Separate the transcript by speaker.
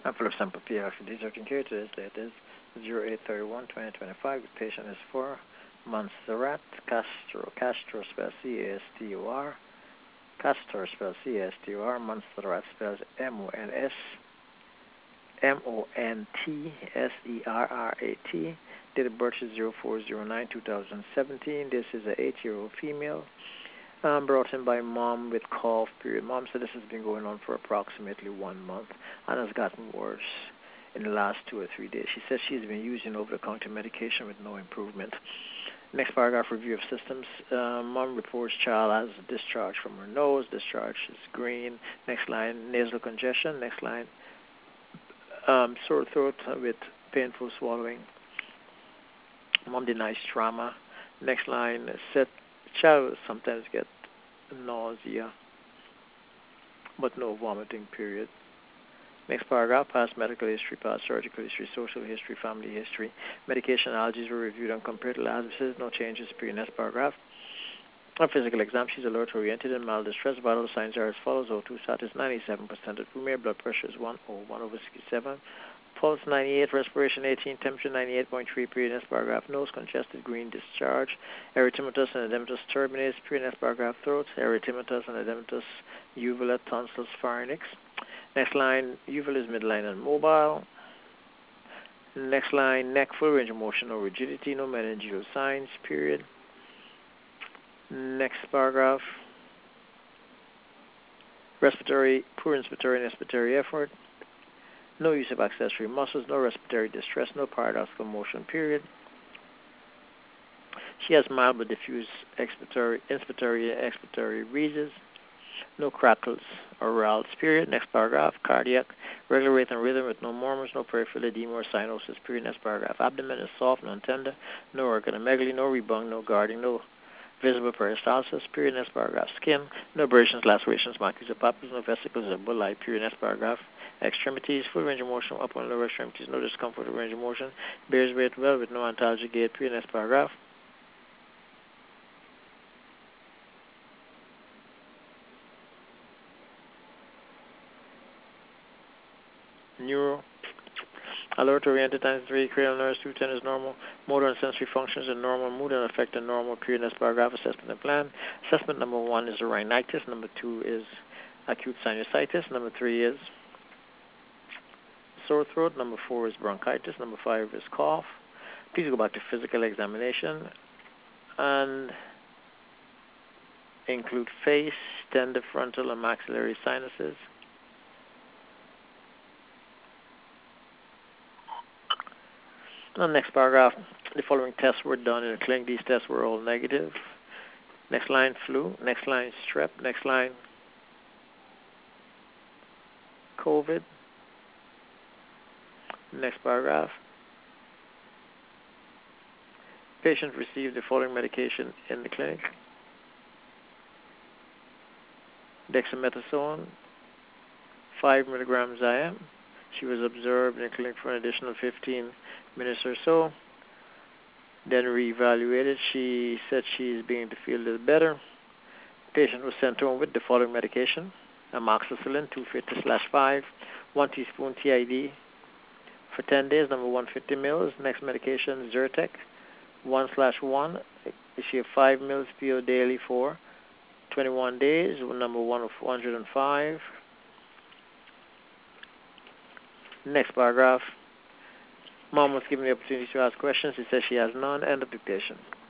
Speaker 1: Full of sample PL for deserting care. Today's date is 08/31/2025. The patient is for Montserrat Castro spells C-A-S-T-O-R. Castor spells C-A-S-T-O-R. Montserrat spells M-O-N-T-S-E-R-R-A-T. Date of birth is 04/09/2017. This is an 8-year-old female. Brought in by mom with cough, period. Mom said this has been going on for approximately 1 month and has gotten worse in the last 2 or 3 days. She says she's been using over-the-counter medication with no improvement. Next paragraph, review of systems. Mom reports child has discharge from her nose. Discharge is green. Next line, nasal congestion. Next line, sore throat with painful swallowing. Mom denies trauma. Next line, child sometimes get nausea, but no vomiting, period. Next paragraph, past medical history, past surgical history, social history, family history. Medication allergies were reviewed and compared to last visit. No changes, period. Next paragraph. On physical exam, she's alert-oriented and mild distress. Vital signs are as follows. O2 status 97% at room air. Blood pressure is 101/67. Pulse 98, respiration 18, temperature 98.3, period. Next paragraph. Nose congested, green discharge. Erythematous and edematous turbinates, period. Next paragraph. Throat, erythematous and edematous uvula, tonsils, pharynx. Next line, uvula is midline and mobile. Next line, neck, full range of motion, no rigidity, no meningeal signs, period. Next paragraph. Respiratory, poor inspiratory and expiratory effort. No use of accessory muscles, no respiratory distress, no paradoxical motion, period. She has mild but diffuse inspiratory and expiratory wheezes. No crackles or rales, period. Next paragraph. Cardiac, regular rate and rhythm with no murmurs, no peripheral edema or cyanosis, period. Next paragraph. Abdomen is soft, non-tender, no organomegaly, no rebound, no guarding, no visible peristalsis, period. Next paragraph. Skin, no abrasions, lacerations, markings or papules, no vesicles or bulli, period. Next paragraph. Extremities, full range of motion, upper and lower extremities, no discomfort or range of motion. Bears weight well with no antalgic gait, period. Next paragraph. Neuro, alert-oriented times 3, cranial nerves 210 is normal. Motor and sensory functions are normal. Mood and affect are normal, period. Next paragraph. Assessment and plan. Assessment number 1 is rhinitis. Number 2 is acute sinusitis. Number 3 is sore throat. Number 4 is bronchitis. Number 5 is cough. Please go back to physical examination and include face, tender frontal, and maxillary sinuses. On the next paragraph, the following tests were done in the clinic. These tests were all negative. Next line, flu. Next line, strep. Next line, COVID. Next paragraph. Patient received the following medication in the clinic. Dexamethasone, 5 milligrams IM. She was observed in the clinic for an additional 15 minutes or so. Then reevaluated. She said she is beginning to feel a little better. Patient was sent home with the following medication: amoxicillin 250/5, 1 teaspoon TID for 10 days, number 150 mils. Next medication, Zyrtec 1/1. She have 5 mils PO daily for 21 days, number 1 of 105. Next paragraph. Mom was given the opportunity to ask questions. She says she has none. End of dictation.